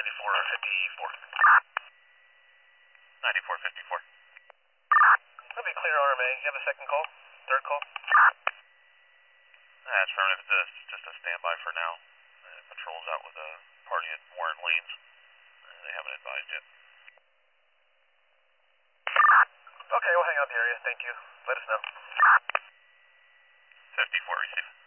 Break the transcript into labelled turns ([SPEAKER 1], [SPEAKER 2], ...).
[SPEAKER 1] 9454. 9454.
[SPEAKER 2] That'll be clear RMA. You have a second call? Third call?
[SPEAKER 1] That's affirmative. It's just a standby for now. Patrol's out with a party at Warren Lanes. They haven't advised yet.
[SPEAKER 2] Okay, we'll hang out the area. Thank you. Let us know.
[SPEAKER 1] 54 receive.